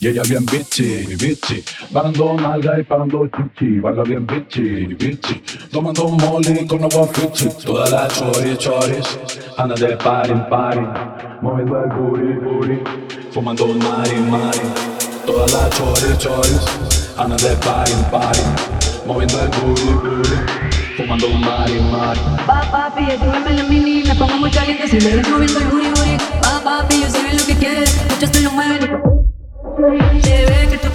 Y ella bien bitchy, bitchy, parando nalga y parando chichi, baila bien bitchy, bitchy, tomando molly con agua fichi. Todas las choris, anda de party en party, moviendo el booty, fumando mari. Todas las choris, anda de party en party, moviendo el booty, fumando mari. Papi, súbeme la mini, me pongo muy caliente si me ves moviendo el booty. Papi, yo sé bien lo que quieres, muchos te lo mueven y se ve que tú